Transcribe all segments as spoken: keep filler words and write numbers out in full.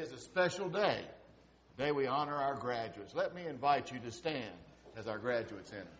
is a special day, the day we honor our graduates. Let me invite you to stand as our graduates enter.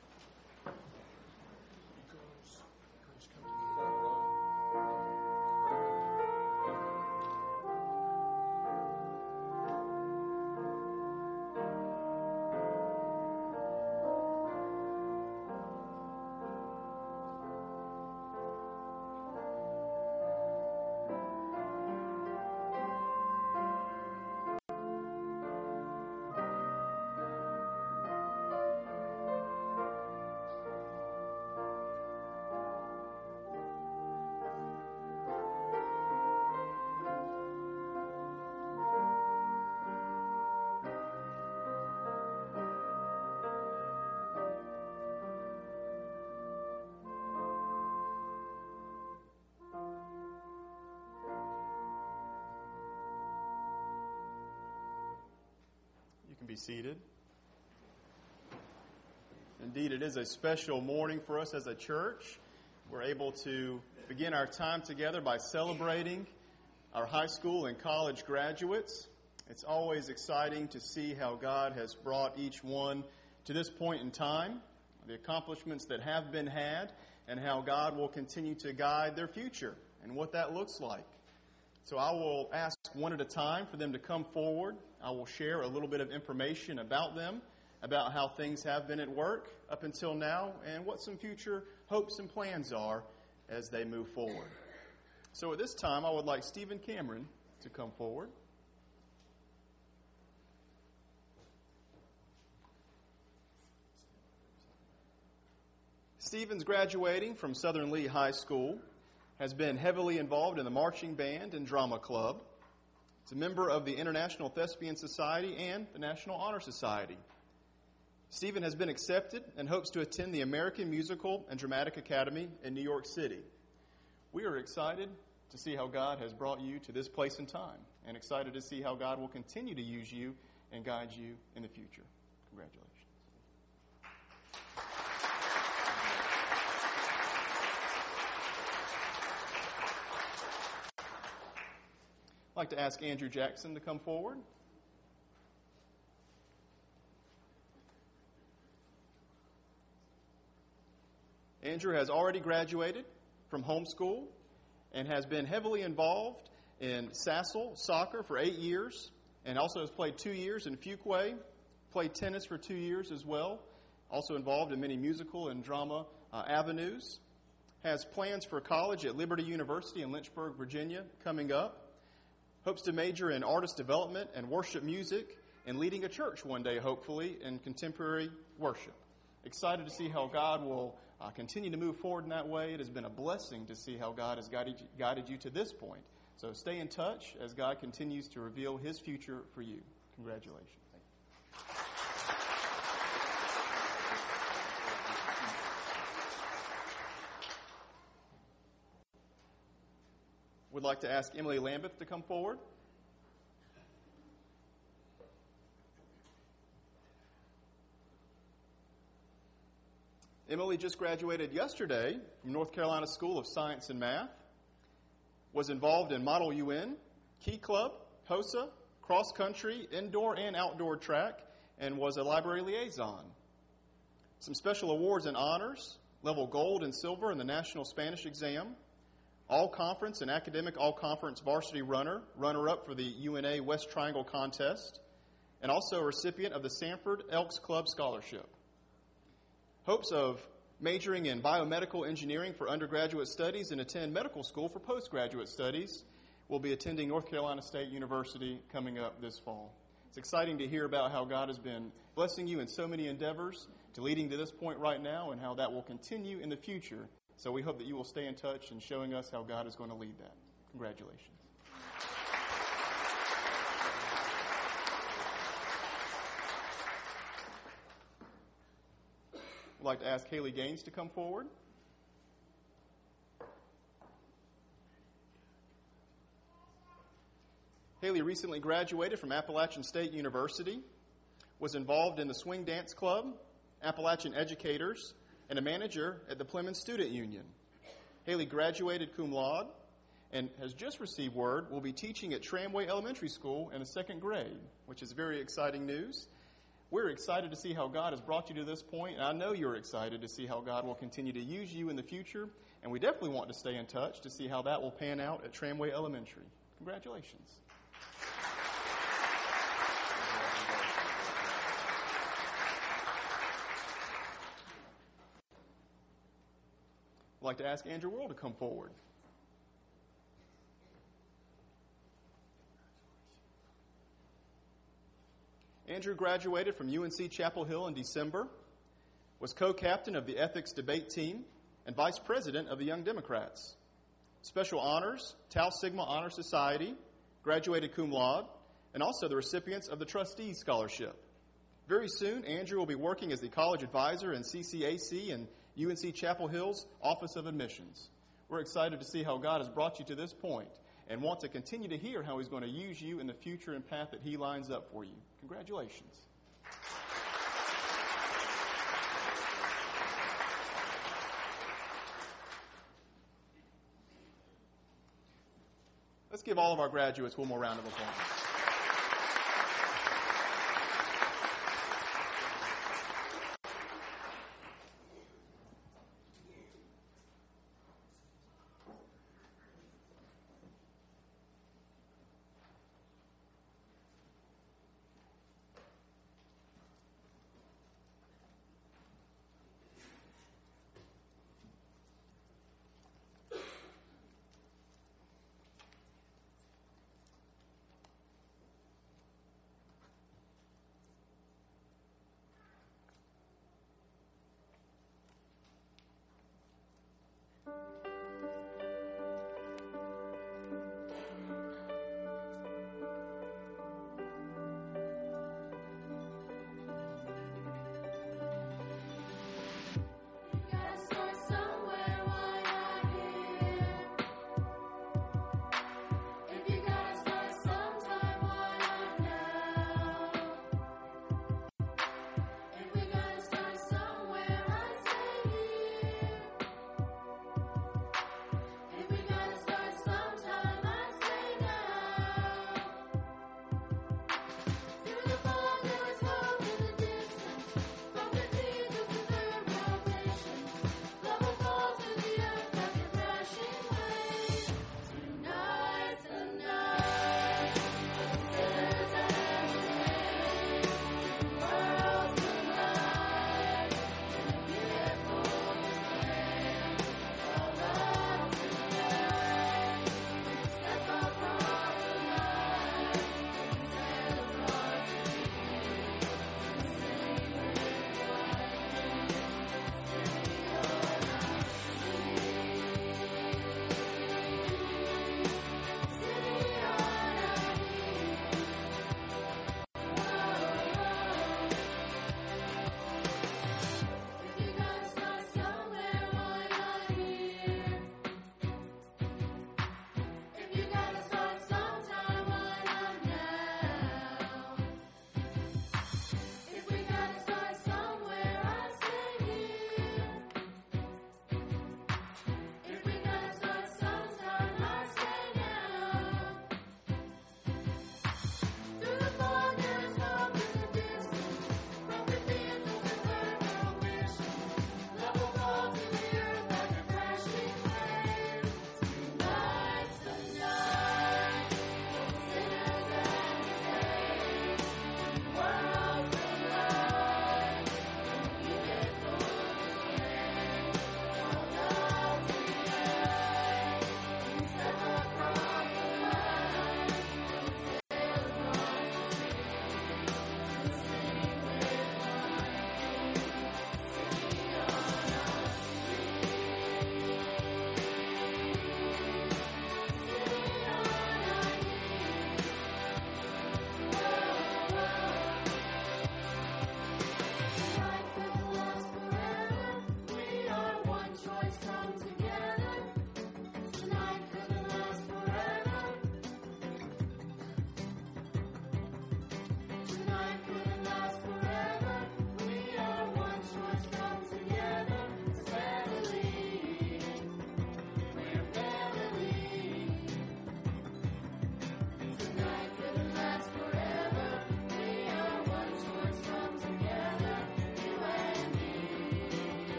Be seated. Indeed, it is a special morning for us as a church. We're able to begin our time together by celebrating our high school and college graduates. It's always exciting to see how God has brought each one to this point in time, the accomplishments that have been had, and how God will continue to guide their future and what that looks like. So I will ask one at a time for them to come forward. I will share a little bit of information about them, about how things have been at work up until now, and what some future hopes and plans are as they move forward. So at this time, I would like Stephen Cameron to come forward. Stephen's graduating from Southern Lee High School, has been heavily involved in the marching band and drama club. He's a member of the International Thespian Society and the National Honor Society. Stephen has been accepted and hopes to attend the American Musical and Dramatic Academy in New York City. We are excited to see how God has brought you to this place and time, and excited to see how God will continue to use you and guide you in the future. Congratulations. I'd like to ask Andrew Jackson to come forward. Andrew has already graduated from homeschool and has been heavily involved in Sassel soccer for eight years, and also has played two years in Fuquay, played tennis for two years as well, also involved in many musical and drama uh, avenues, has plans for college at Liberty University in Lynchburg, Virginia coming up, hopes to major in artist development and worship music, and leading a church one day, hopefully, in contemporary worship. Excited to see how God will uh, continue to move forward in that way. It has been a blessing to see how God has guided you, guided you to this point. So stay in touch as God continues to reveal His future for you. Congratulations. Would like to ask Emily Lambeth to come forward. Emily just graduated yesterday from North Carolina School of Science and Math, was involved in Model U N, Key Club, HOSA, cross country, indoor and outdoor track, and was a library liaison. Some special awards and honors, level gold and silver in the National Spanish Exam, all-conference and academic all-conference varsity runner, runner-up for the U N A West Triangle Contest, and also a recipient of the Sanford Elks Club Scholarship. Hopes of majoring in biomedical engineering for undergraduate studies and attend medical school for postgraduate studies. Will be attending North Carolina State University coming up this fall. It's exciting to hear about how God has been blessing you in so many endeavors to leading to this point right now, and how that will continue in the future. So we hope that you will stay in touch and showing us how God is going to lead that. Congratulations. I'd like to ask Haley Gaines to come forward. Haley recently graduated from Appalachian State University, was involved in the Swing Dance Club, Appalachian Educators, and a manager at the Plymouth Student Union. Haley graduated cum laude and has just received word will be teaching at Tramway Elementary School in the second grade, which is very exciting news. We're excited to see how God has brought you to this point, and I know you're excited to see how God will continue to use you in the future, and we definitely want to stay in touch to see how that will pan out at Tramway Elementary. Congratulations. I'd like to ask Andrew World to come forward. Andrew graduated from U N C Chapel Hill in December, was co-captain of the ethics debate team, and vice president of the Young Democrats. Special honors, Tau Sigma Honor Society, graduated cum laude, and also the recipients of the Trustees Scholarship. Very soon, Andrew will be working as the college advisor in C C A C and U N C Chapel Hill's Office of Admissions. We're excited to see how God has brought you to this point and want to continue to hear how he's going to use you in the future and path that he lines up for you. Congratulations. Let's give all of our graduates one more round of applause.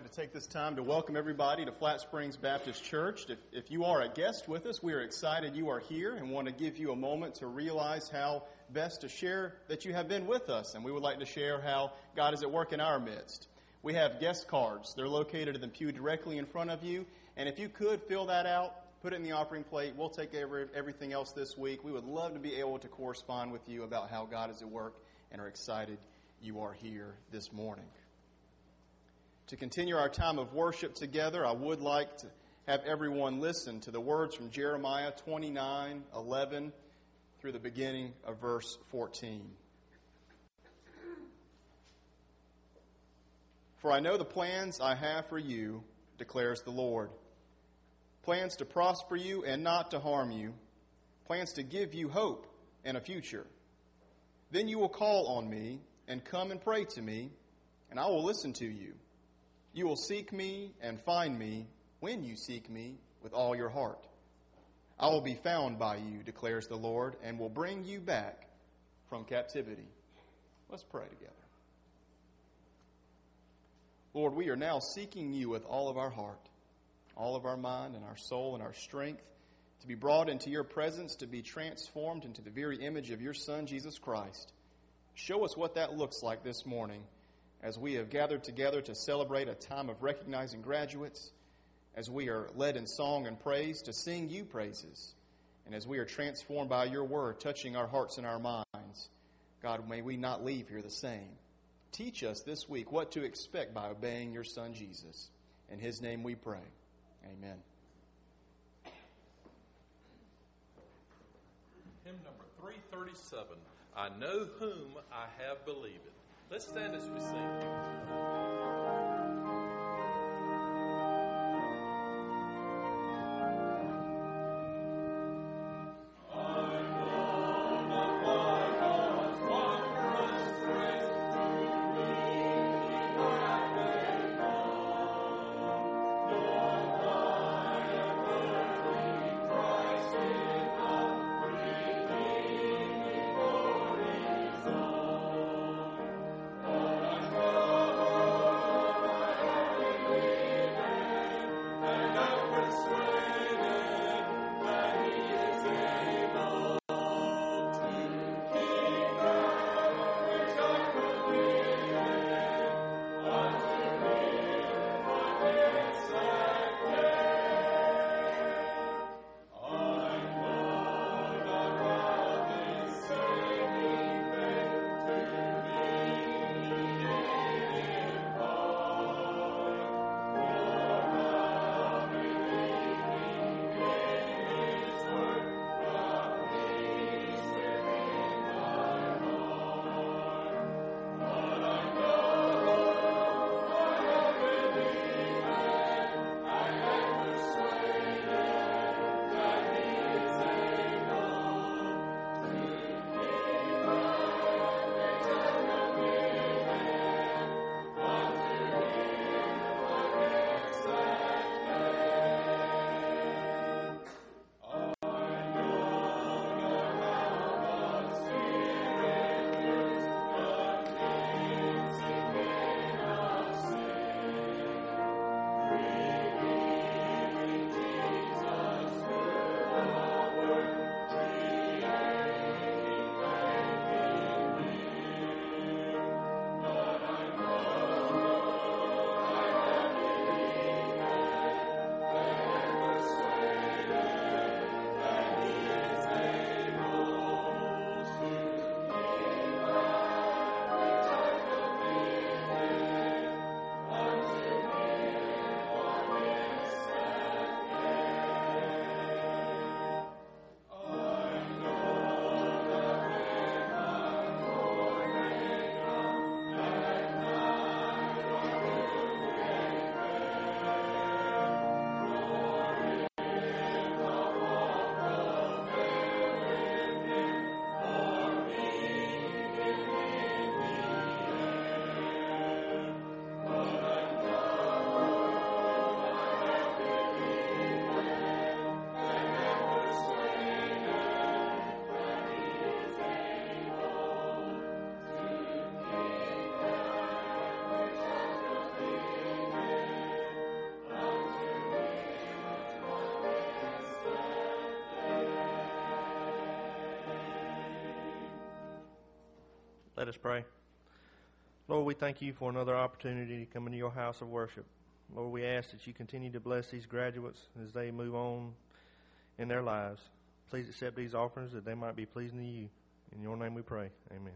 to take this time to welcome everybody to Flat Springs Baptist Church. If, if you are a guest with us, we are excited you are here and want to give you a moment to realize how best to share that you have been with us. And we would like to share how God is at work in our midst. We have guest cards. They're located in the pew directly in front of you. And if you could fill that out, put it in the offering plate. We'll take every, everything else this week. We would love to be able to correspond with you about how God is at work and are excited you are here this morning. To continue our time of worship together, I would like to have everyone listen to the words from Jeremiah twenty-nine eleven through the beginning of verse fourteen. For I know the plans I have for you, declares the Lord. Plans to prosper you and not to harm you. Plans to give you hope and a future. Then you will call on me and come and pray to me, and I will listen to you. You will seek me and find me when you seek me with all your heart. I will be found by you, declares the Lord, and will bring you back from captivity. Let's pray together. Lord, we are now seeking you with all of our heart, all of our mind and our soul and our strength, to be brought into your presence, to be transformed into the very image of your Son, Jesus Christ. Show us what that looks like this morning as we have gathered together to celebrate a time of recognizing graduates, as we are led in song and praise to sing you praises, and as we are transformed by your word, touching our hearts and our minds. God, may we not leave here the same. Teach us this week what to expect by obeying your Son, Jesus. In his name we pray. Amen. Hymn number three thirty-seven, I Know Whom I Have Believed. Let's stand as we sing. Oh, Let us pray. Lord, we thank you for another opportunity to come into your house of worship. Lord, we ask that you continue to bless these graduates as they move on in their lives. Please accept these offerings that they might be pleasing to you. In your name we pray. Amen.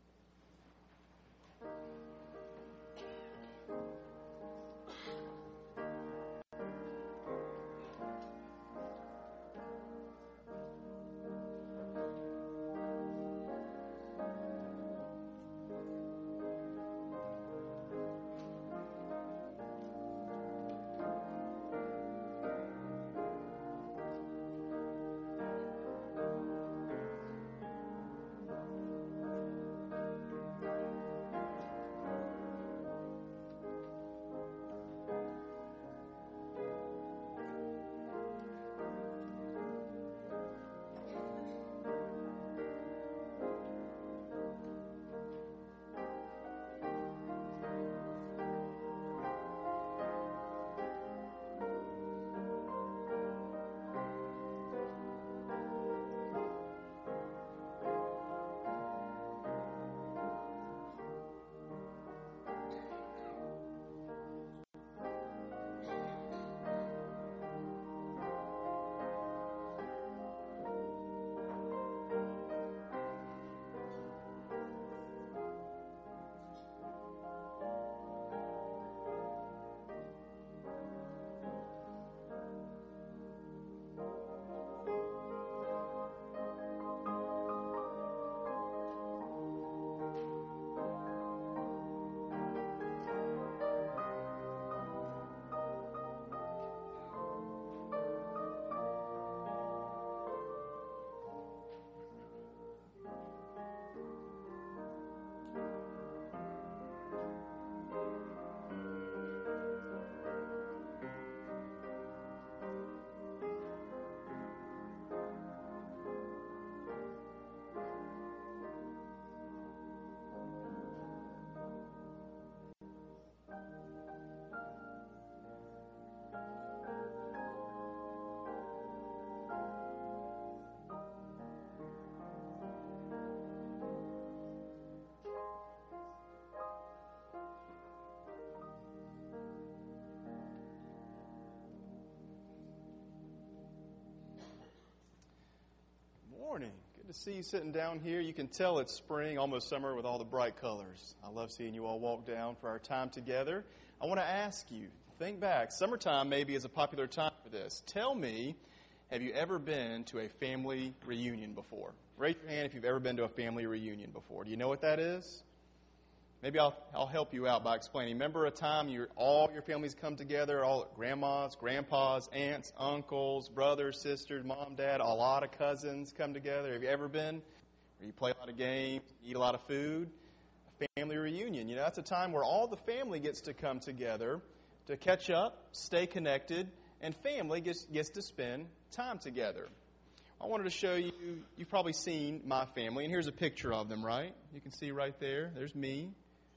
Morning. Good to see you sitting down here. You can tell it's spring, almost summer, with all the bright colors. I love seeing you all walk down for our time together. I want to ask you, think back. Summertime maybe is a popular time for this. Tell me, have you ever been to a family reunion before? Raise your hand if you've ever been to a family reunion before. Do you know what that is? Maybe I'll, I'll help you out by explaining. Remember a time you all your families come together, all grandmas, grandpas, aunts, uncles, brothers, sisters, mom, dad, a lot of cousins come together. Have you ever been? Where you play a lot of games, eat a lot of food? A family reunion. You know, that's a time where all the family gets to come together to catch up, stay connected, and family gets, gets to spend time together. I wanted to show you, you've probably seen my family, and here's a picture of them, right? You can see right there, there's me.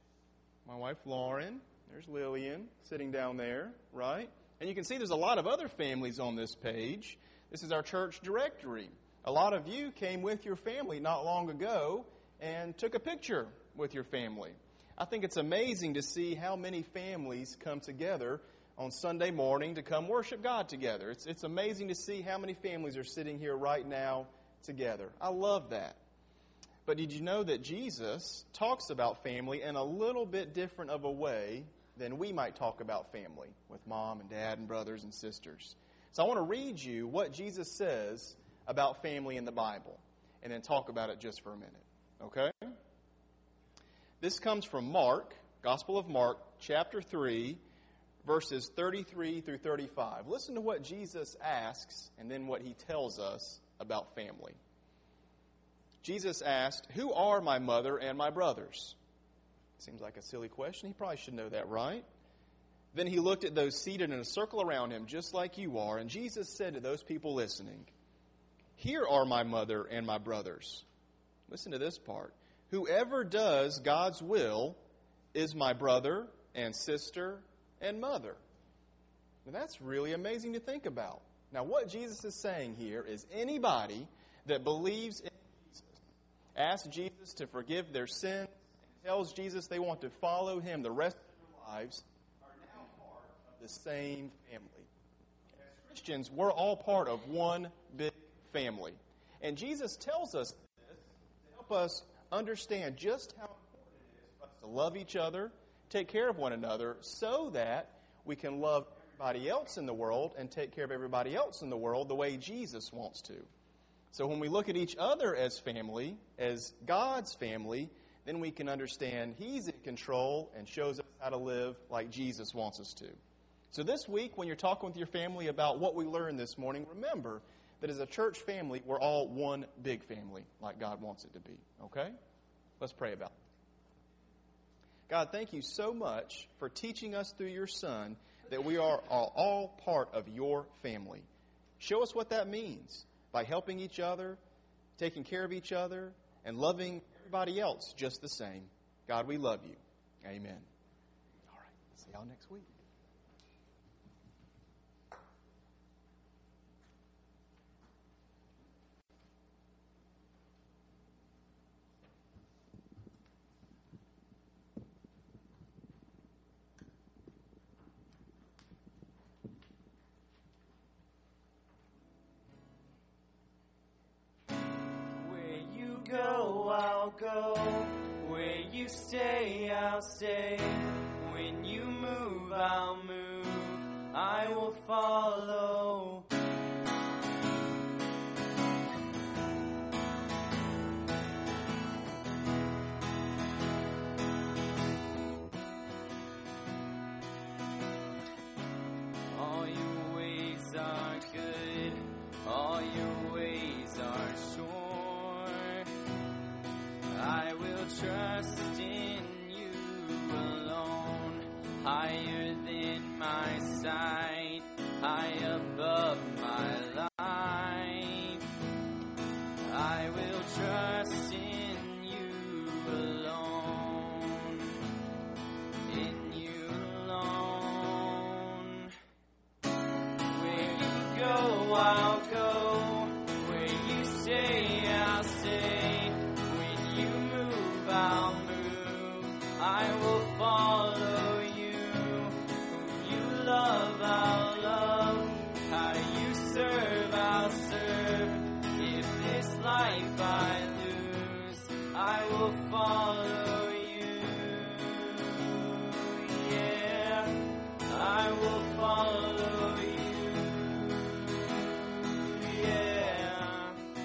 My wife, Lauren. There's Lillian sitting down there, right? And you can see there's a lot of other families on this page. This is our church directory. A lot of you came with your family not long ago and took a picture with your family. I think it's amazing to see how many families come together on Sunday morning to come worship God together. It's, it's amazing to see how many families are sitting here right now together. I love that. But did you know that Jesus talks about family in a little bit different of a way than we might talk about family with mom and dad and brothers and sisters? So I want to read you what Jesus says about family in the Bible and then talk about it just for a minute. Okay? This comes from Mark, Gospel of Mark, chapter three, verses thirty-three through thirty-five. Listen to what Jesus asks and then what he tells us about family. Jesus asked, "Who are my mother and my brothers?" Seems like a silly question. He probably should know that, right? Then he looked at those seated in a circle around him, just like you are, and Jesus said to those people listening, "Here are my mother and my brothers." Listen to this part. "Whoever does God's will is my brother and sister and mother." Now, that's really amazing to think about. Now, what Jesus is saying here is anybody that believes in ask Jesus to forgive their sins, and tells Jesus they want to follow him the rest of their lives, are now part of the same family. As Christians, we're all part of one big family. And Jesus tells us this to help us understand just how important it is for us to love each other, take care of one another, so that we can love everybody else in the world and take care of everybody else in the world the way Jesus wants to. So when we look at each other as family, as God's family, then we can understand He's in control and shows us how to live like Jesus wants us to. So this week, when you're talking with your family about what we learned this morning, remember that as a church family, we're all one big family, like God wants it to be. Okay? Let's pray about it. God, thank you so much for teaching us through your Son that we are all part of your family. Show us what that means by helping each other, taking care of each other, and loving everybody else just the same. God, we love you. Amen. All right. See y'all next week. Go, I'll go. Where you stay, I'll stay. When you move, I'll move. I will follow. All your ways are good. All your ways are sure. I will trust in you alone, higher than my sight, high above my life. I will trust in you alone, in you alone. Where you go, I'll go. Where you stay, I'll stay. I'll move, I will follow you. Whom you love, I'll love. How you serve, I'll serve. If this life I lose, I will follow you. Yeah, I will follow you. Yeah.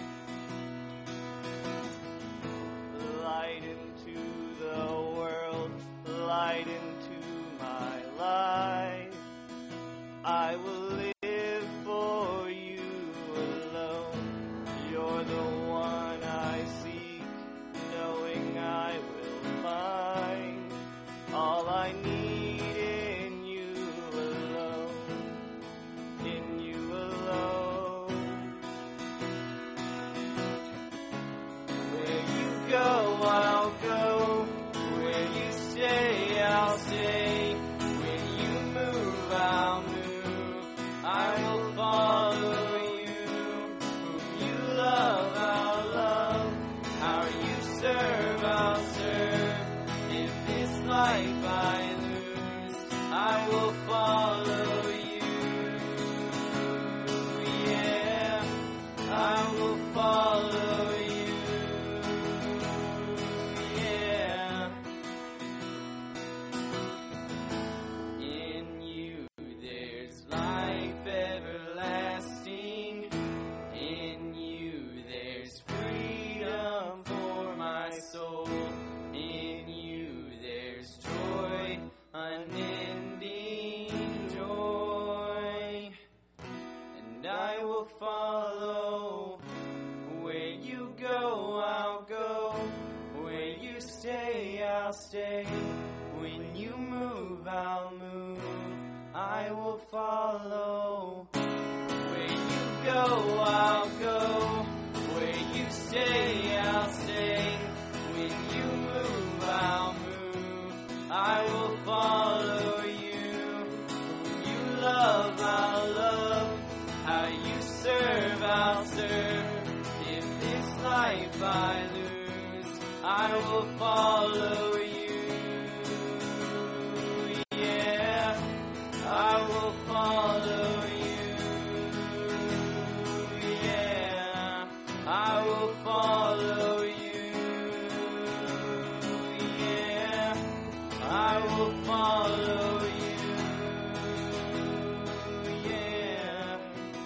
Light into the world, light into my life. I will live for you alone. You're the one I seek, knowing I will find all I need in you alone, in you alone. Where you go, I'll go. Where you stay, I'll stay. When you move, I'll move. I will follow you. Whom you love, I'll love. How you serve, I'll serve. If this life I lose, I will follow you. Yeah, I will follow you. Follow. Where you go, I'll go. Where you stay, I'll stay. When you move, I'll move. I will follow. Where you go, I'll go. Where you stay, I'll stay. When you move, I'll move. I will follow you. Whom you love, I'll love. How you serve, I'll serve. If this life I lose, I will follow you. Yeah, I will follow you. Yeah, I will follow you. Yeah, I will follow you. Yeah.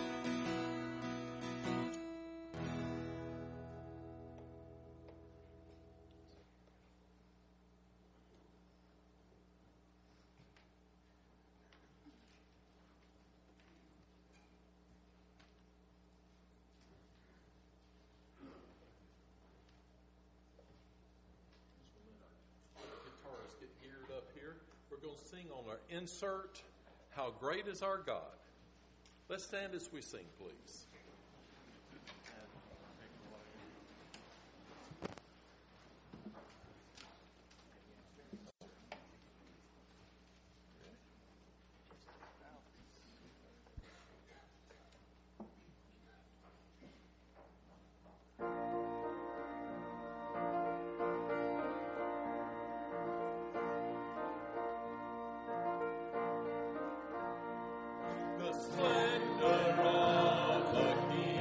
Guitarists get geared up here. We're going to sing on our insert, How Great is Our God. Let's stand as we sing, please. The splendor of the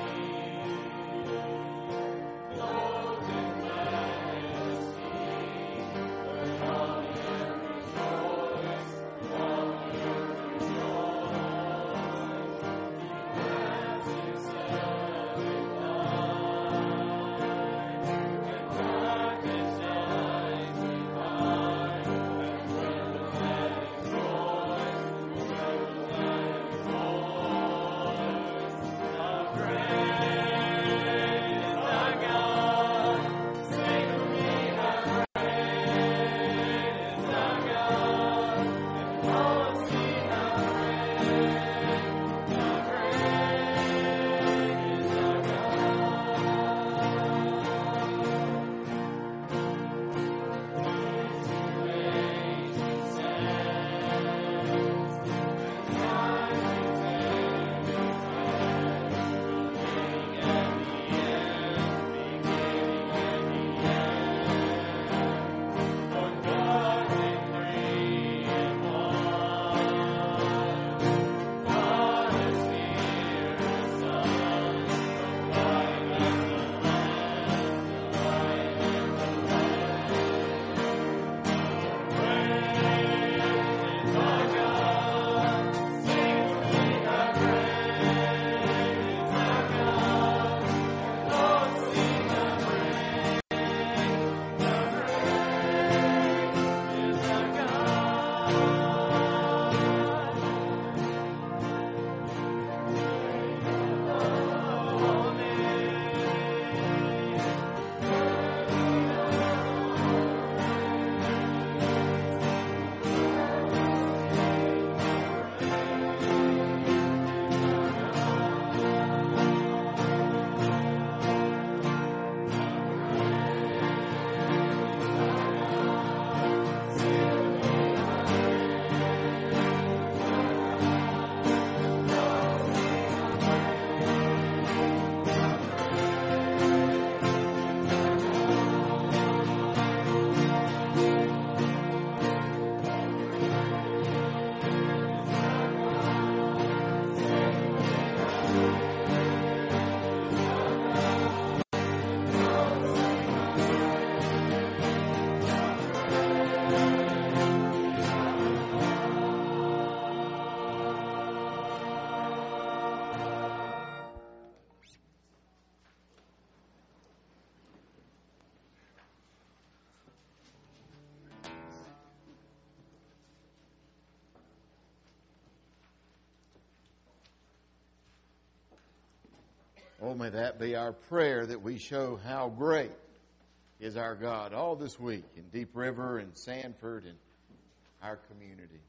Oh, may that be our prayer, that we show how great is our God all this week in Deep River and Sanford and our community.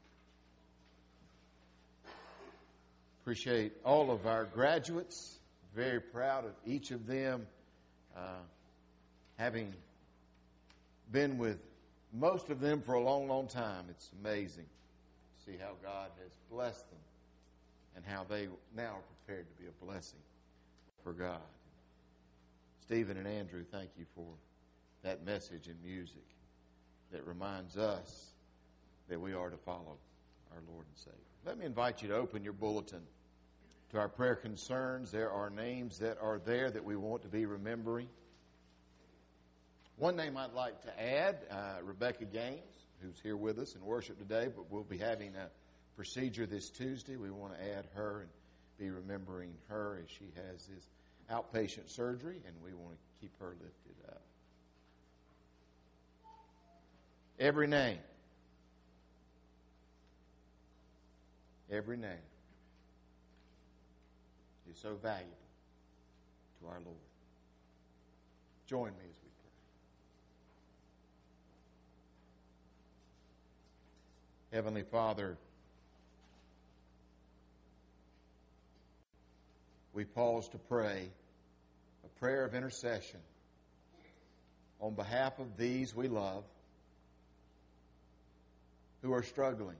Appreciate all of our graduates. Very proud of each of them. Uh, having been with most of them for a long, long time, it's amazing to see how God has blessed them and how they now are prepared to be a blessing for God. Stephen and Andrew, thank you for that message in music that reminds us that we are to follow our Lord and Savior. Let me invite you to open your bulletin to our prayer concerns. There are names that are there that we want to be remembering. One name I'd like to add, uh, Rebecca Gaines, who's here with us in worship today, but we'll be having a procedure this Tuesday. We want to add her and be remembering her as she has this outpatient surgery, and we want to keep her lifted up. Every name, every name is so valuable to our Lord. Join me as we pray. Heavenly Father, we pause to pray a prayer of intercession on behalf of these we love who are struggling.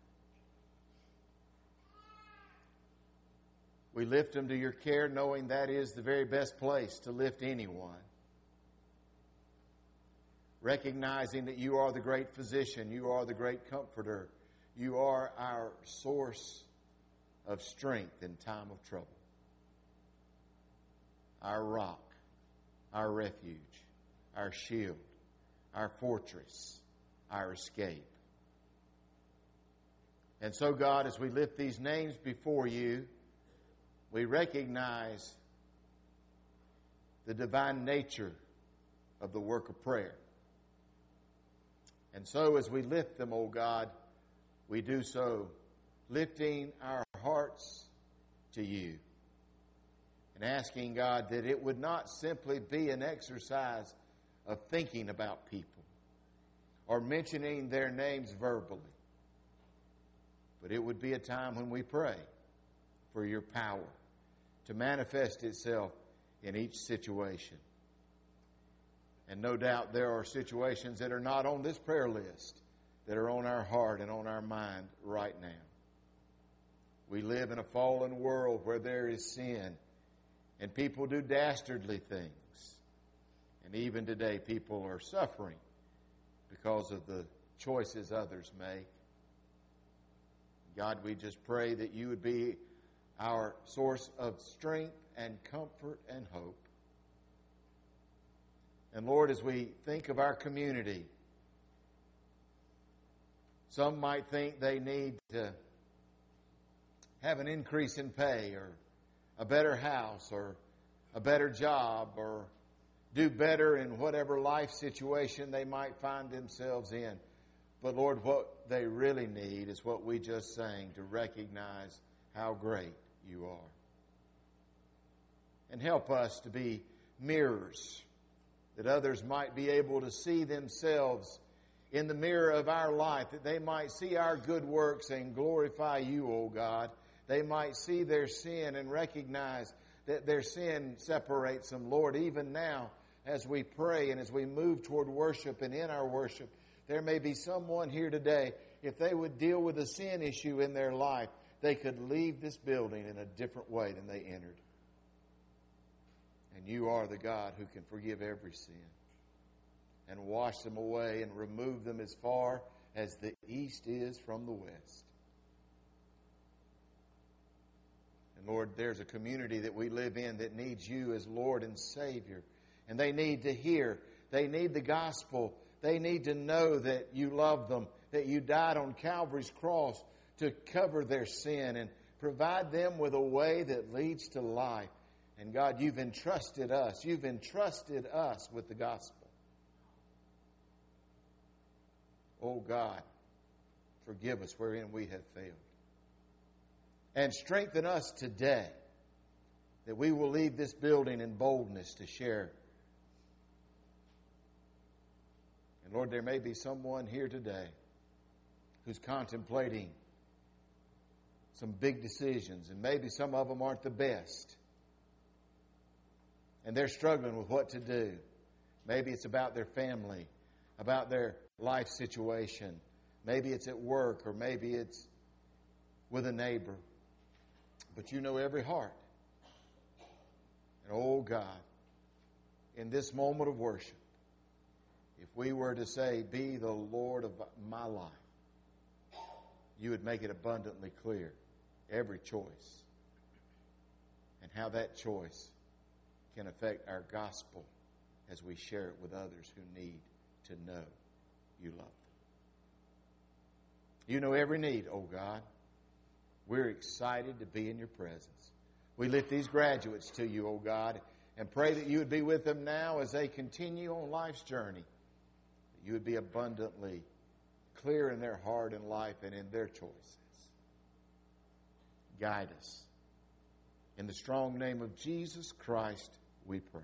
We lift them to your care, knowing that is the very best place to lift anyone. Recognizing that you are the great physician, you are the great comforter, you are our source of strength in time of trouble. Our rock, our refuge, our shield, our fortress, our escape. And so, God, as we lift these names before you, we recognize the divine nature of the work of prayer. And so as we lift them, O God, we do so lifting our hearts to you and asking, God, that it would not simply be an exercise of thinking about people or mentioning their names verbally, but it would be a time when we pray for your power to manifest itself in each situation. And no doubt there are situations that are not on this prayer list that are on our heart and on our mind right now. We live in a fallen world where there is sin and people do dastardly things. And even today people are suffering because of the choices others make. God, we just pray that you would be our source of strength and comfort and hope. And Lord, as we think of our community, some might think they need to have an increase in pay or a better house or a better job or do better in whatever life situation they might find themselves in. But Lord, what they really need is what we just sang, to recognize how great you are. And help us to be mirrors that others might be able to see themselves in the mirror of our life, that they might see our good works and glorify you, O God. They might see their sin and recognize that their sin separates them. Lord, even now as we pray and as we move toward worship and in our worship, there may be someone here today, if they would deal with a sin issue in their life, they could leave this building in a different way than they entered. And you are the God who can forgive every sin and wash them away and remove them as far as the east is from the west. And Lord, there's a community that we live in that needs you as Lord and Savior. And they need to hear. They need the gospel. They need to know that you love them, that you died on Calvary's cross to cover their sin and provide them with a way that leads to life. And God, you've entrusted us. You've entrusted us with the gospel. Oh God, forgive us wherein we have failed. And strengthen us today that we will leave this building in boldness to share. And Lord, there may be someone here today who's contemplating some big decisions, and maybe some of them aren't the best. And they're struggling with what to do. Maybe it's about their family, about their life situation. Maybe it's at work, or maybe it's with a neighbor. But you know every heart. And oh God, in this moment of worship, if we were to say, be the Lord of my life, you would make it abundantly clear, every choice, and how that choice can affect our gospel as we share it with others who need to know you love them. You know every need, oh God. We're excited to be in your presence. We lift these graduates to you, oh God, and pray that you would be with them now as they continue on life's journey. That you would be abundantly clear in their heart and life and in their choices. Guide us. In the strong name of Jesus Christ, we pray.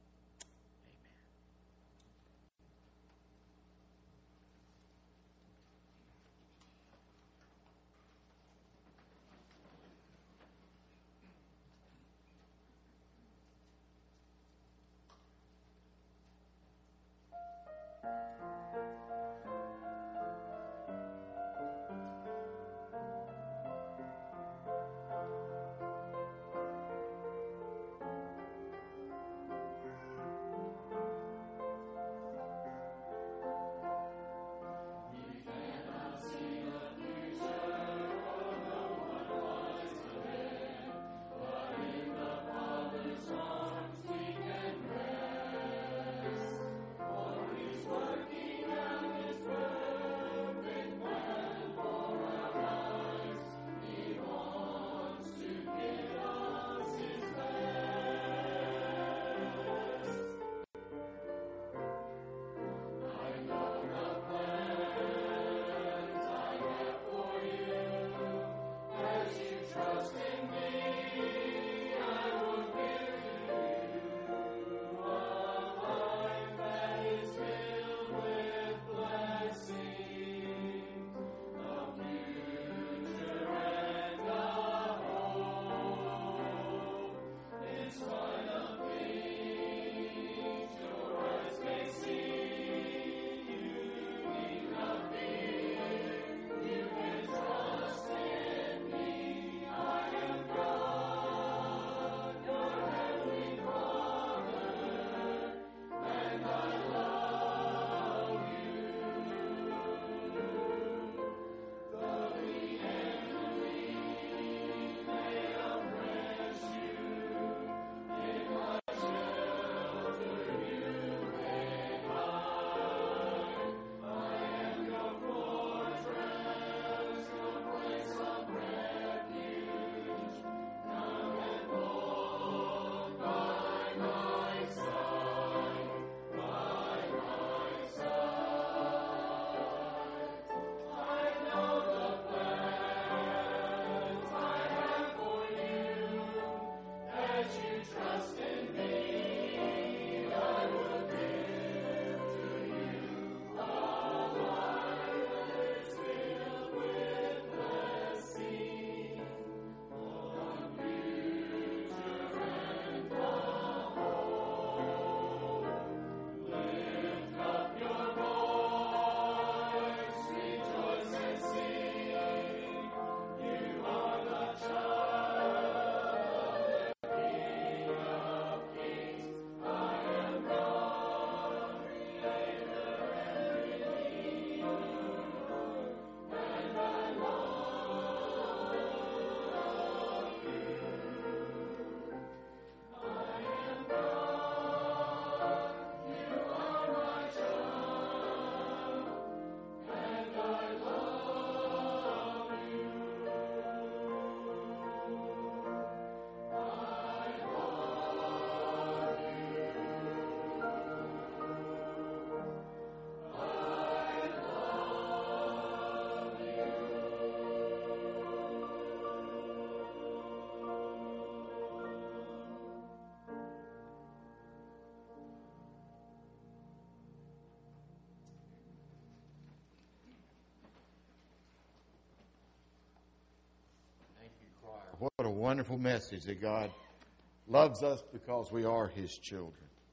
What a wonderful message that God loves us because we are His children.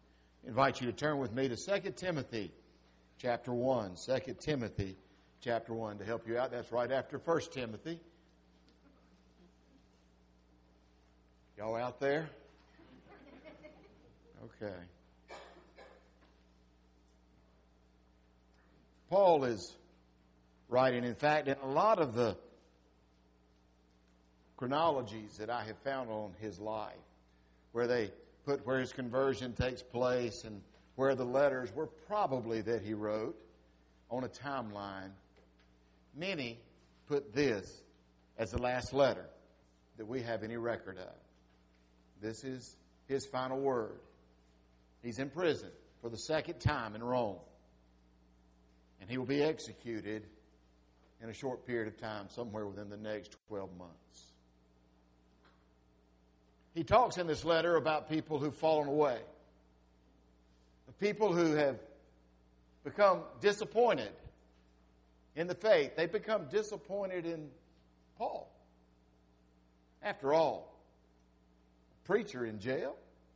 I invite you to turn with me to Second Timothy chapter one. Second Timothy chapter one to help you out. That's right after First Timothy. Y'all out there? Okay. Paul is writing, in fact, in a lot of the chronologies that I have found on his life, where they put where his conversion takes place and where the letters were probably that he wrote on a timeline, many put this as the last letter that we have any record of. This is his final word. He's in prison for the second time in Rome. And he will be executed in a short period of time, somewhere within the next twelve months. He talks in this letter about people who've fallen away, of people who have become disappointed in the faith. They've become disappointed in Paul. After all, a preacher in jail,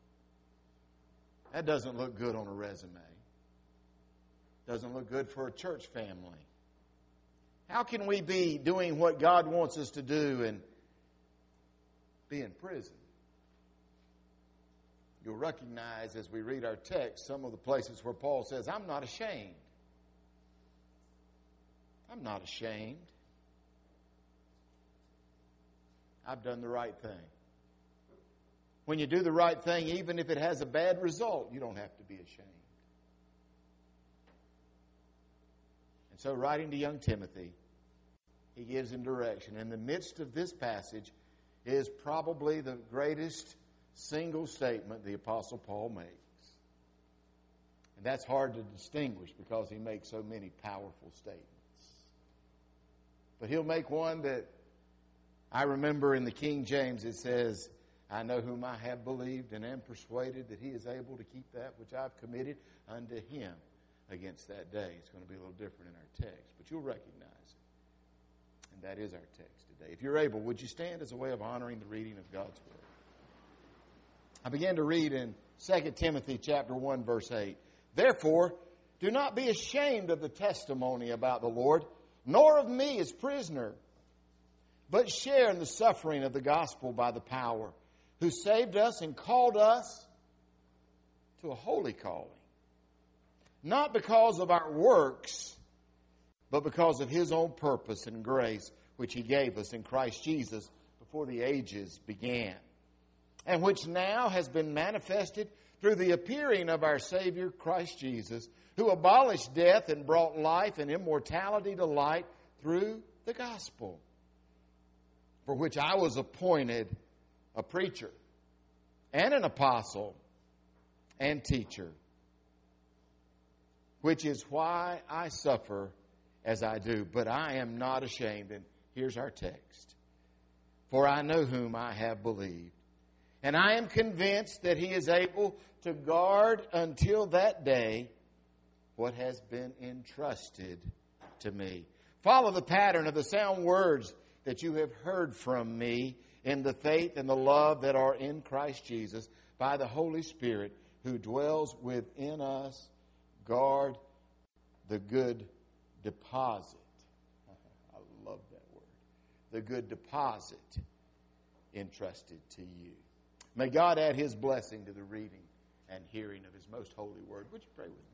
that doesn't look good on a resume. Doesn't look good for a church family. How can we be doing what God wants us to do and be in prison? You'll recognize as we read our text some of the places where Paul says, I'm not ashamed. I'm not ashamed. I've done the right thing. When you do the right thing, even if it has a bad result, you don't have to be ashamed. And so, writing to young Timothy, he gives him direction. In the midst of this passage is probably the greatest single statement the Apostle Paul makes. And that's hard to distinguish because he makes so many powerful statements. But he'll make one that I remember in the King James. It says, I know whom I have believed and am persuaded that he is able to keep that which I've committed unto him against that day. It's going to be a little different in our text, but you'll recognize it. And that is our text today. If you're able, would you stand as a way of honoring the reading of God's Word? I began to read in Second Timothy chapter one, verse eight. Therefore, do not be ashamed of the testimony about the Lord, nor of me as prisoner, but share in the suffering of the gospel by the power, who saved us and called us to a holy calling. Not because of our works, but because of his own purpose and grace, which he gave us in Christ Jesus before the ages began, and which now has been manifested through the appearing of our Savior Christ Jesus, who abolished death and brought life and immortality to light through the gospel, for which I was appointed a preacher and an apostle and teacher, which is why I suffer as I do. But I am not ashamed. And here's our text. For I know whom I have believed, and I am convinced that he is able to guard until that day what has been entrusted to me. Follow the pattern of the sound words that you have heard from me in the faith and the love that are in Christ Jesus by the Holy Spirit who dwells within us. Guard the good deposit. I love that word. The good deposit entrusted to you. May God add his blessing to the reading and hearing of his most holy word. Would you pray with me?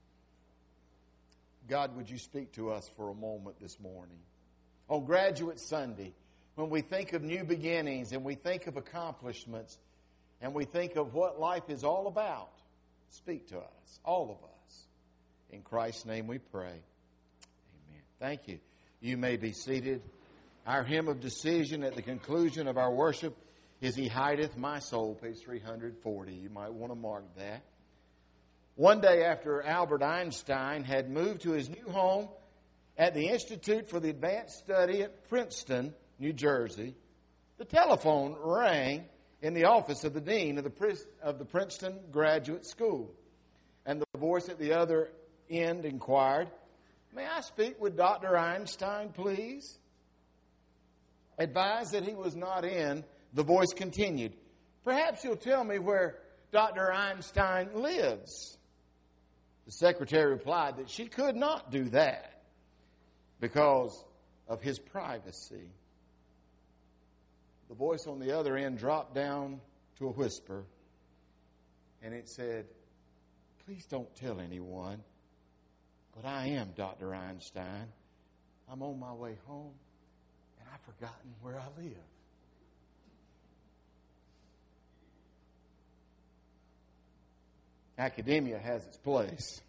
God, would you speak to us for a moment this morning? On Graduate Sunday, when we think of new beginnings and we think of accomplishments and we think of what life is all about, speak to us, all of us. In Christ's name we pray. Amen. Thank you. You may be seated. Our hymn of decision at the conclusion of our worship is He Hideth My Soul, page three forty. You might want to mark that. One day after Albert Einstein had moved to his new home at the Institute for the Advanced Study at Princeton, New Jersey, the telephone rang in the office of the dean of the, of the Princeton Graduate School. And the voice at the other end inquired, "May I speak with Doctor Einstein, please?" Advised that he was not in, the voice continued, "Perhaps you'll tell me where Doctor Einstein lives." The secretary replied that she could not do that because of his privacy. The voice on the other end dropped down to a whisper, and it said, "Please don't tell anyone. But I am Doctor Einstein. I'm on my way home, and I've forgotten where I live. Academia has its place.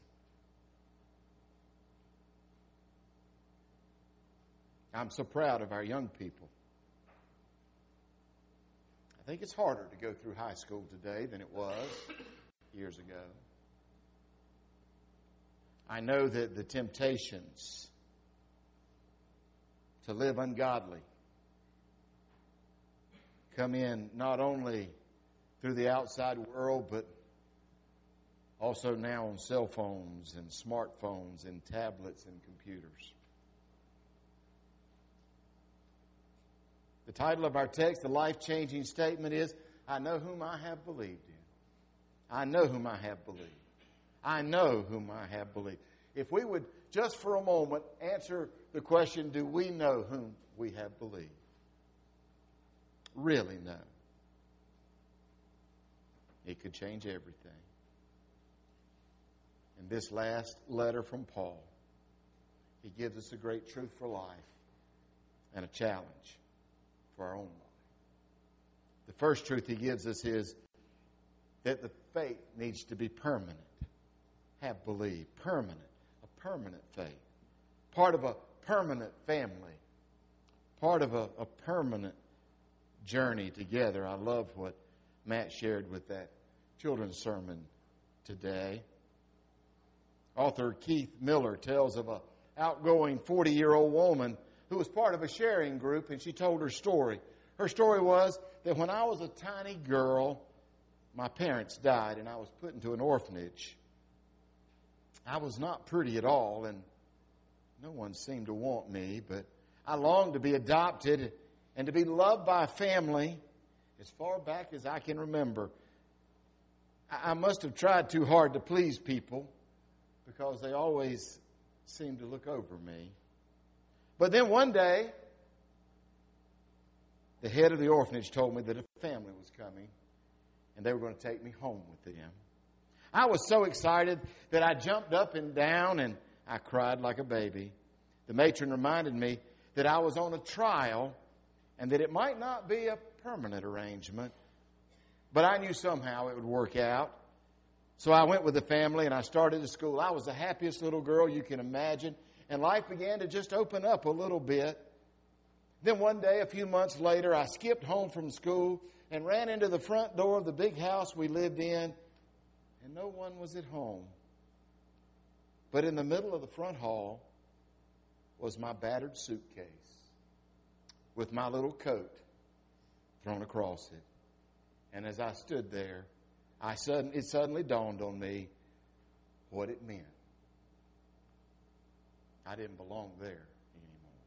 I'm so proud of our young people. I think it's harder to go through high school today than it was years ago. I know that the temptations to live ungodly come in not only through the outside world, but also now on cell phones and smartphones and tablets and computers. The title of our text, the life-changing statement is, I know whom I have believed in. I know whom I have believed. I know whom I have believed. If we would just for a moment answer the question, do we know whom we have believed? Really know. It could change everything. In this last letter from Paul, he gives us a great truth for life and a challenge for our own life. The first truth he gives us is that the faith needs to be permanent. Have believed. Permanent. A permanent faith. Part of a permanent family. Part of a, a permanent journey together. I love what Matt shared with that children's sermon today. Author Keith Miller tells of an outgoing forty-year-old woman who was part of a sharing group, and she told her story. Her story was that when I was a tiny girl, my parents died, and I was put into an orphanage. I was not pretty at all, and no one seemed to want me, but I longed to be adopted and to be loved by a family as far back as I can remember. I must have tried too hard to please people, because they always seemed to look over me. But then one day, the head of the orphanage told me that a family was coming, and they were going to take me home with them. I was so excited that I jumped up and down, and I cried like a baby. The matron reminded me that I was on a trial, and that it might not be a permanent arrangement, but I knew somehow it would work out. So I went with the family, and I started to school. I was the happiest little girl you can imagine, and life began to just open up a little bit. Then one day, a few months later, I skipped home from school and ran into the front door of the big house we lived in, and no one was at home. But in the middle of the front hall was my battered suitcase with my little coat thrown across it. And as I stood there, I sudden, it suddenly dawned on me what it meant. I didn't belong there anymore.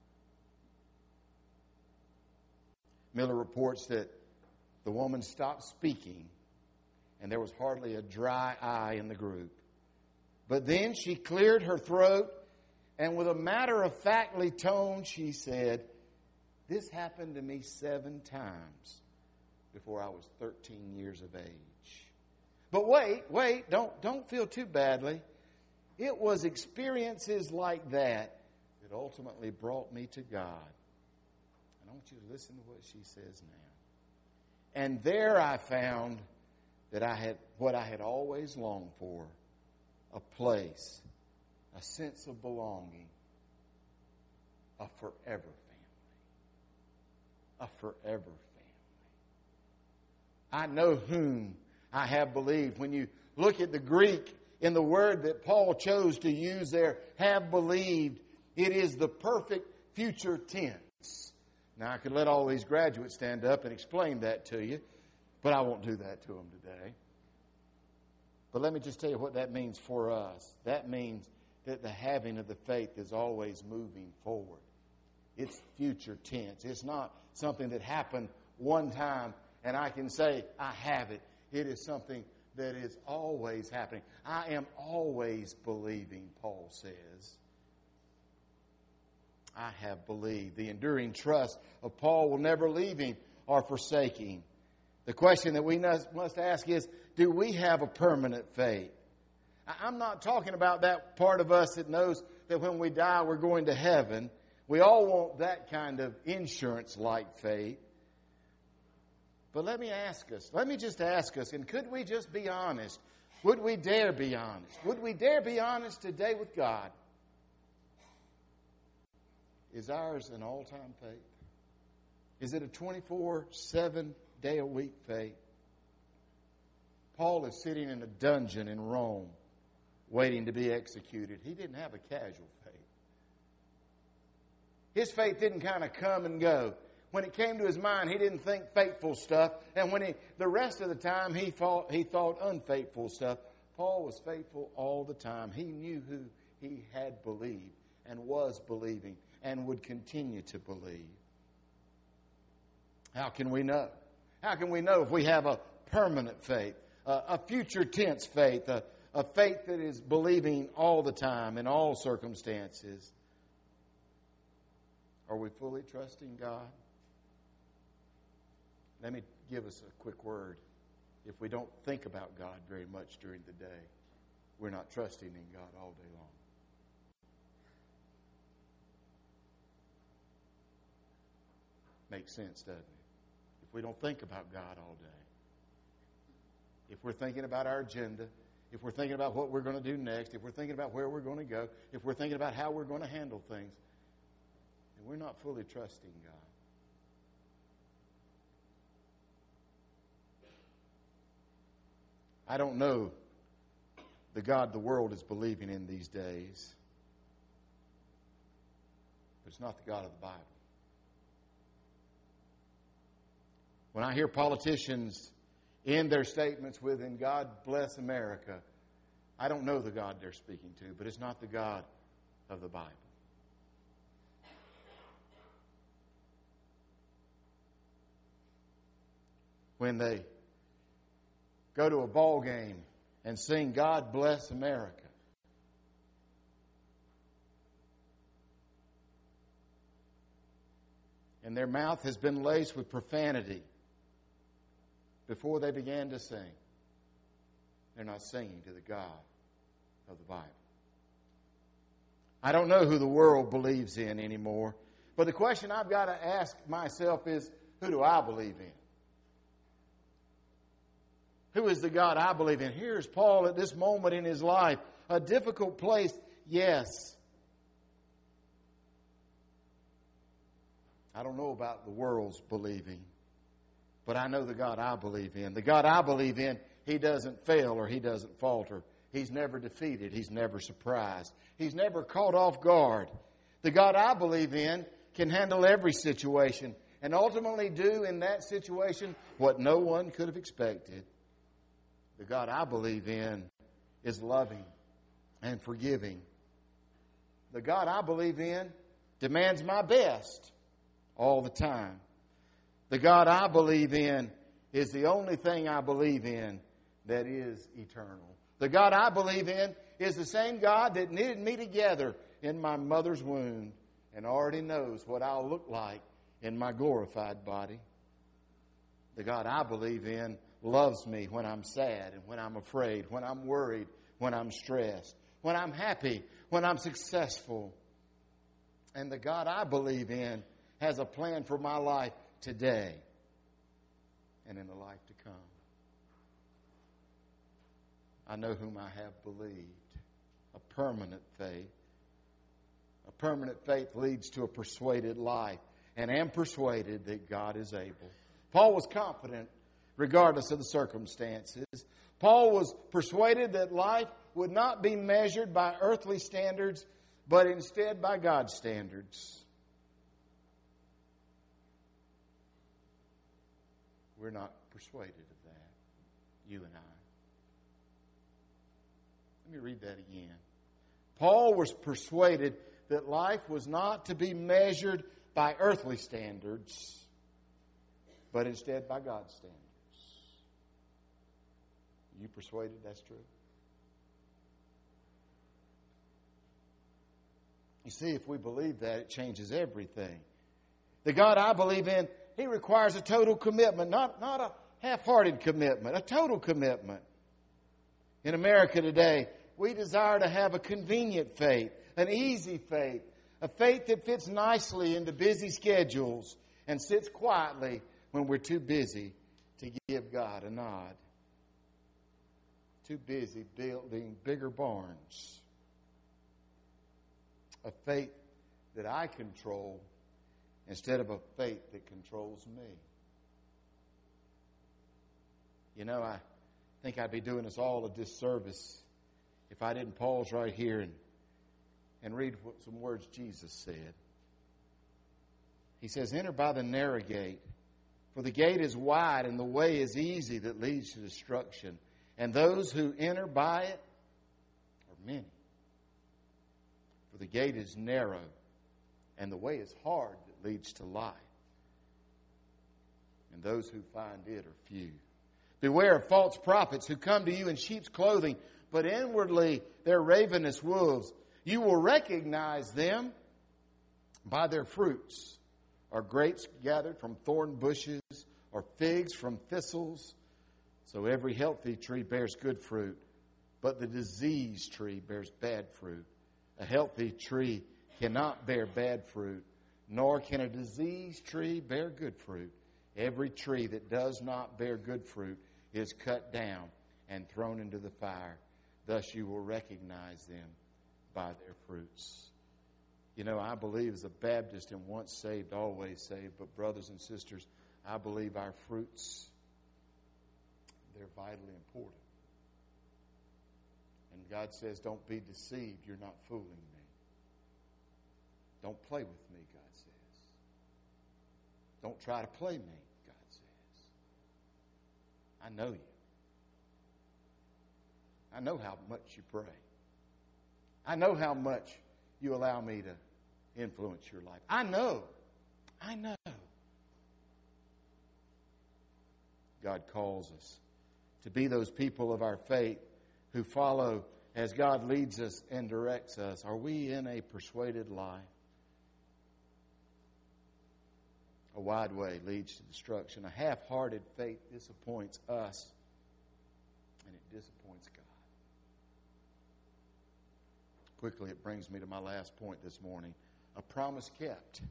Miller reports that the woman stopped speaking, and there was hardly a dry eye in the group. But then she cleared her throat, and with a matter-of-factly tone, she said, "This happened to me seven times before I was thirteen years of age." But wait, wait, don't, don't feel too badly. It was experiences like that that ultimately brought me to God. And I want you to listen to what she says now. And there I found that I had what I had always longed for, a place, a sense of belonging, a forever family. A forever family. I know whom I have believed. When you look at the Greek in the word that Paul chose to use there, have believed, it is the perfect future tense. Now, I could let all these graduates stand up and explain that to you, but I won't do that to them today. But let me just tell you what that means for us. That means that the having of the faith is always moving forward. It's future tense. It's not something that happened one time and I can say, I have it. It is something that is always happening. I am always believing, Paul says. I have believed. The enduring trust of Paul will never leave him or forsake him. The question that we must ask is, do we have a permanent faith? I'm not talking about that part of us that knows that when we die we're going to heaven. We all want that kind of insurance-like faith. But let me ask us, let me just ask us, and could we just be honest? Would we dare be honest? Would we dare be honest today with God? Is ours an all-time faith? Is it a twenty-four seven day a week faith? Paul is sitting in a dungeon in Rome waiting to be executed. He didn't have a casual faith. His faith didn't kind of come and go. When it came to his mind, he didn't think faithful stuff. And when he, the rest of the time, he thought, he thought unfaithful stuff. Paul was faithful all the time. He knew who he had believed and was believing and would continue to believe. How can we know? How can we know if we have a permanent faith, a, a future tense faith, a, a faith that is believing all the time in all circumstances? Are we fully trusting God? Let me give us a quick word. If we don't think about God very much during the day, we're not trusting in God all day long. Makes sense, doesn't it? If we don't think about God all day, if we're thinking about our agenda, if we're thinking about what we're going to do next, if we're thinking about where we're going to go, if we're thinking about how we're going to handle things, and we're not fully trusting God. I don't know the God the world is believing in these days, but it's not the God of the Bible. When I hear politicians end their statements with, "And God bless America," I don't know the God they're speaking to, but it's not the God of the Bible. When they go to a ball game and sing "God Bless America," and their mouth has been laced with profanity before they began to sing, they're not singing to the God of the Bible. I don't know who the world believes in anymore, but the question I've got to ask myself is, who do I believe in? Who is the God I believe in? Here's Paul at this moment in his life. A difficult place, yes. I don't know about the world's believing, but I know the God I believe in. The God I believe in, He doesn't fail or He doesn't falter. He's never defeated. He's never surprised. He's never caught off guard. The God I believe in can handle every situation and ultimately do in that situation what no one could have expected. The God I believe in is loving and forgiving. The God I believe in demands my best all the time. The God I believe in is the only thing I believe in that is eternal. The God I believe in is the same God that knitted me together in my mother's womb and already knows what I'll look like in my glorified body. The God I believe in loves me when I'm sad and when I'm afraid, when I'm worried, when I'm stressed, when I'm happy, when I'm successful. And the God I believe in has a plan for my life today and in the life to come. I know whom I have believed. A permanent faith. A permanent faith leads to a persuaded life, and am persuaded that God is able. Paul was confident regardless of the circumstances. Paul was persuaded that life would not be measured by earthly standards, but instead by God's standards. We're not persuaded of that, you and I. Let me read that again. Paul was persuaded that life was not to be measured by earthly standards, but instead by God's standards. Are you persuaded that's true? You see, if we believe that, it changes everything. The God I believe in, He requires a total commitment, not, not a half-hearted commitment, a total commitment. In America today, we desire to have a convenient faith, an easy faith, a faith that fits nicely into busy schedules and sits quietly when we're too busy to give God a nod. Too busy building bigger barns. A faith that I control instead of a faith that controls me. You know, I think I'd be doing us all a disservice if I didn't pause right here and, and read what some words Jesus said. He says, enter by the narrow gate, for the gate is wide and the way is easy that leads to destruction. And those who enter by it are many. For the gate is narrow and the way is hard that leads to life. And those who find it are few. Beware of false prophets who come to you in sheep's clothing, but inwardly they're ravenous wolves. You will recognize them by their fruits. Are grapes gathered from thorn bushes, or figs from thistles? So every healthy tree bears good fruit, but the diseased tree bears bad fruit. A healthy tree cannot bear bad fruit, nor can a diseased tree bear good fruit. Every tree that does not bear good fruit is cut down and thrown into the fire. Thus you will recognize them by their fruits. You know, I believe as a Baptist and once saved, always saved, but brothers and sisters, I believe our fruits, they're vitally important. And God says, don't be deceived. You're not fooling me. Don't play with me, God says. Don't try to play me, God says. I know you. I know how much you pray. I know how much you allow me to influence your life. I know. I know. God calls us to be those people of our faith who follow as God leads us and directs us. Are we in a persuaded life? A wide way leads to destruction. A half-hearted faith disappoints us, and it disappoints God. Quickly, it brings me to my last point this morning. A promise kept.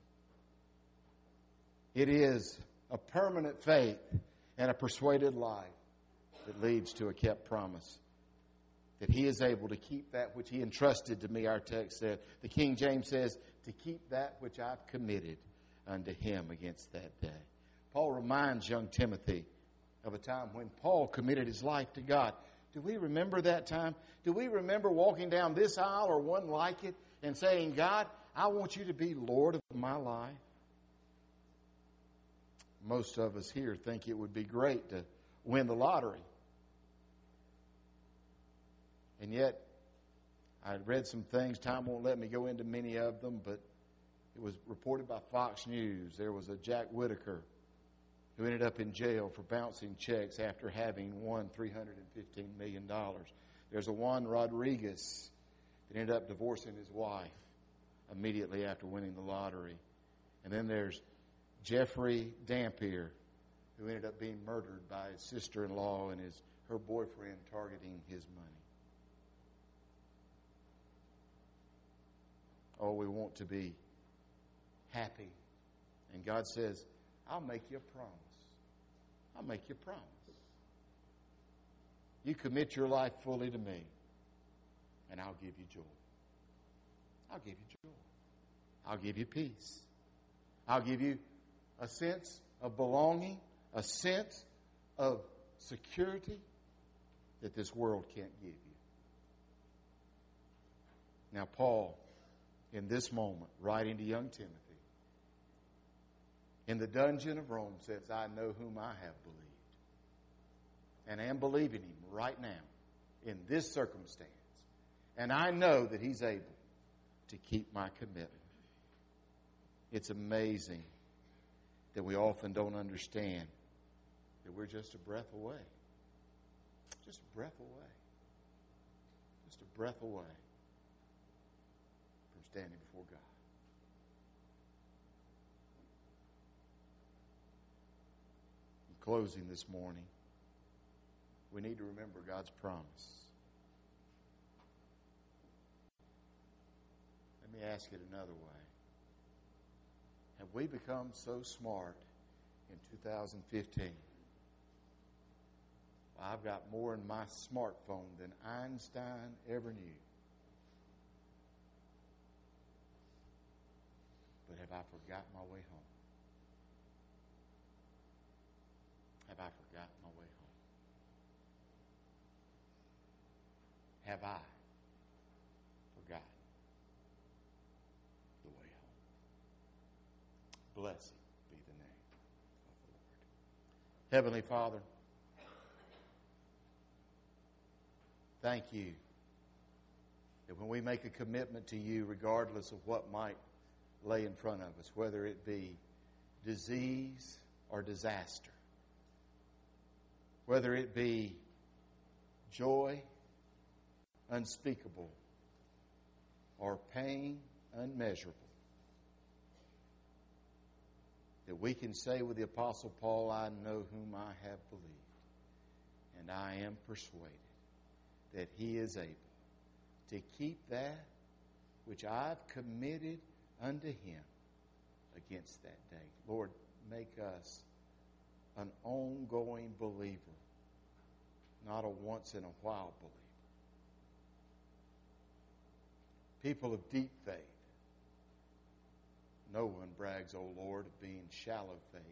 It is a permanent faith and a persuaded life that leads to a kept promise. That He is able to keep that which He entrusted to me, our text said. The King James says, to keep that which I've committed unto Him against that day. Paul reminds young Timothy of a time when Paul committed his life to God. Do we remember that time? Do we remember walking down this aisle or one like it and saying, God, I want you to be Lord of my life? Most of us here think it would be great to win the lottery. And yet, I read some things. Time won't let me go into many of them, but it was reported by Fox News. There was a Jack Whitaker who ended up in jail for bouncing checks after having won three hundred fifteen million dollars. There's a Juan Rodriguez that ended up divorcing his wife immediately after winning the lottery. And then there's Jeffrey Dampier, who ended up being murdered by his sister-in-law and his her boyfriend targeting his money. Oh, we want to be happy. And God says, I'll make you a promise. I'll make you a promise. You commit your life fully to me, and I'll give you joy. I'll give you joy. I'll give you peace. I'll give you a sense of belonging, a sense of security that this world can't give you. Now, Paul, in this moment, writing to young Timothy, in the dungeon of Rome, says, I know whom I have believed. And am believing Him right now in this circumstance. And I know that He's able to keep my commitment. It's amazing that we often don't understand that we're just a breath away. Just a breath away. Just a breath away from standing before God. In closing this morning, we need to remember God's promise. me ask it another way. Have we become so smart in two thousand fifteen? Well, I've got more in my smartphone than Einstein ever knew. But have I forgotten my way home? Have I forgotten my way home? Have I forgotten the way home? Blessed be the name of the Lord. Heavenly Father, thank you that when we make a commitment to you, regardless of what might lay in front of us, whether it be disease or disaster, whether it be joy unspeakable or pain unmeasurable, that we can say with the Apostle Paul, I know whom I have believed, and I am persuaded that he is able to keep that which I've committed unto him against that day. Lord, make us an ongoing believer, not a once-in-a-while believer. People of deep faith. No one brags, O Lord, of being shallow faith.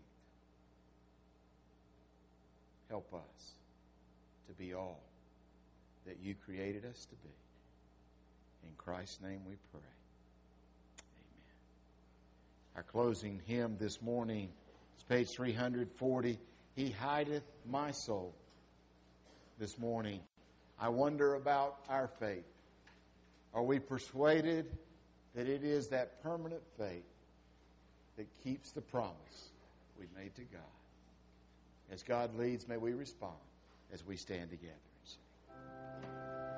Help us to be all that you created us to be. In Christ's name we pray. Amen. Our closing hymn this morning is page three forty. He hideth my soul. This morning, I wonder about our faith. Are we persuaded that it is that permanent faith that keeps the promise we made to God? As God leads, may we respond as we stand together and sing.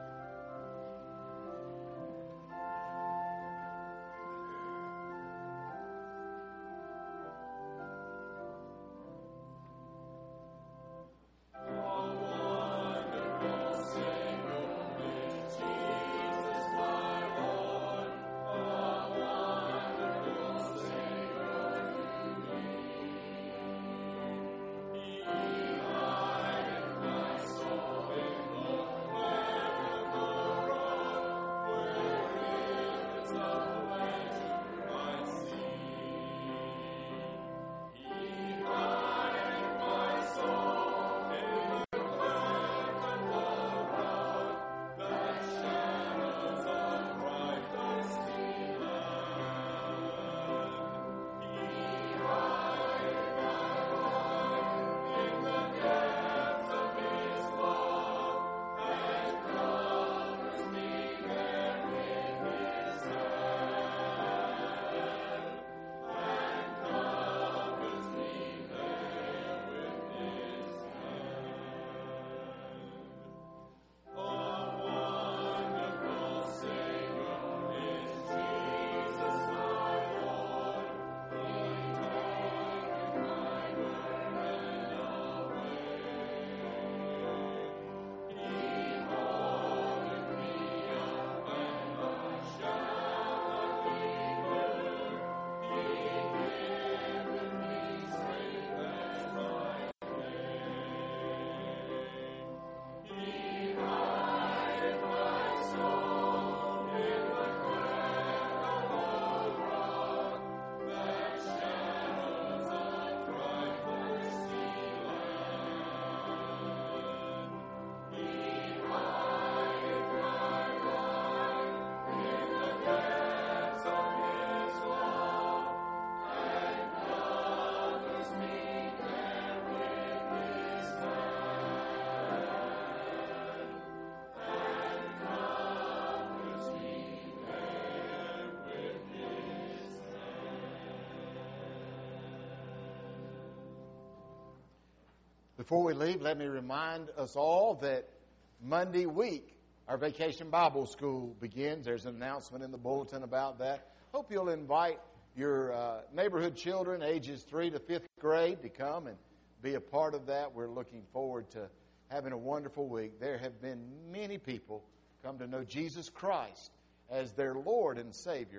Before we leave, let me remind us all that Monday week, our Vacation Bible School begins. There's an announcement in the bulletin about that. Hope you'll invite your uh, neighborhood children, ages three to fifth grade, to come and be a part of that. We're looking forward to having a wonderful week. There have been many people come to know Jesus Christ as their Lord and Savior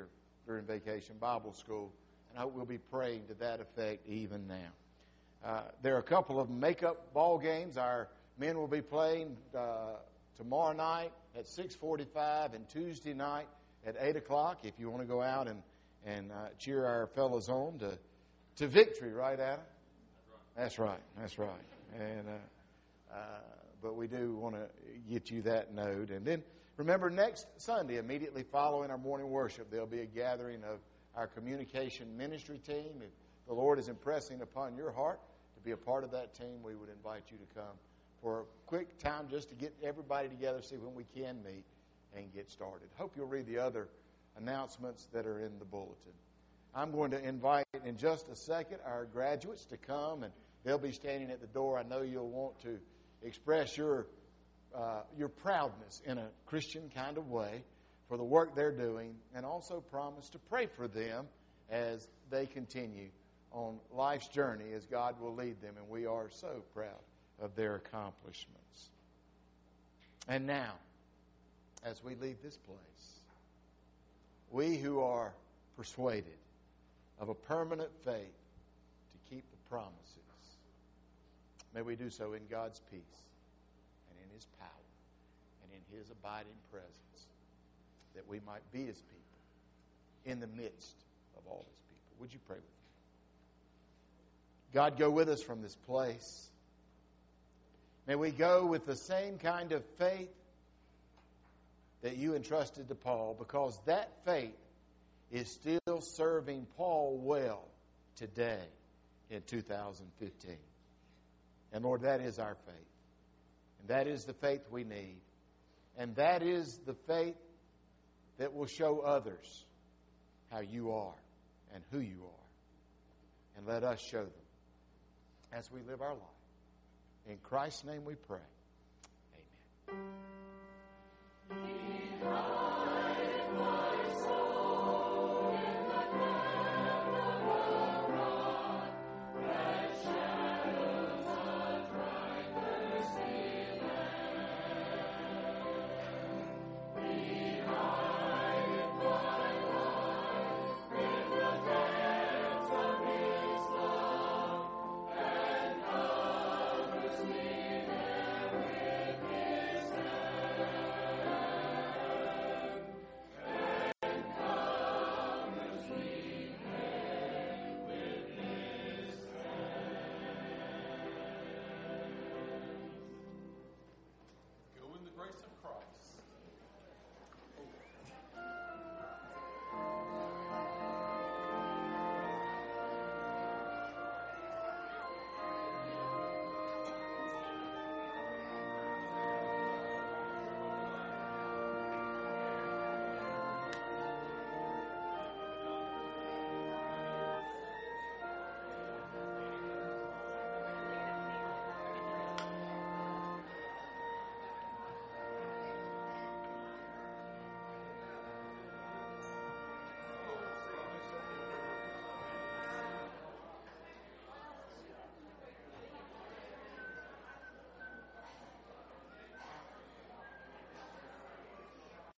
during Vacation Bible School, and I hope we'll be praying to that effect even now. Uh, there are a couple of make-up ball games. Our men will be playing uh, tomorrow night at six forty-five and Tuesday night at eight o'clock. If you want to go out and, and uh, cheer our fellows on to, to victory, right, Adam? That's right. That's right. And uh, uh, but we do want to get you that note. And then remember, next Sunday, immediately following our morning worship, there'll be a gathering of our communication ministry team. If the Lord is impressing upon your heart to be a part of that team, we would invite you to come for a quick time just to get everybody together, see when we can meet and get started. Hope you'll read the other announcements that are in the bulletin. I'm going to invite in just a second our graduates to come, and they'll be standing at the door. I know you'll want to express your uh, your proudness in a Christian kind of way for the work they're doing, and also promise to pray for them as they continue on life's journey as God will lead them, and we are so proud of their accomplishments. And now, as we leave this place, we who are persuaded of a permanent faith to keep the promises, may we do so in God's peace and in His power and in His abiding presence, that we might be His people in the midst of all His people. Would you pray with me? God, go with us from this place. May we go with the same kind of faith that you entrusted to Paul, because that faith is still serving Paul well today in two thousand fifteen. And Lord, that is our faith. And that is the faith we need. And that is the faith that will show others how you are and who you are. And let us show them as we live our life. In Christ's name we pray. Amen.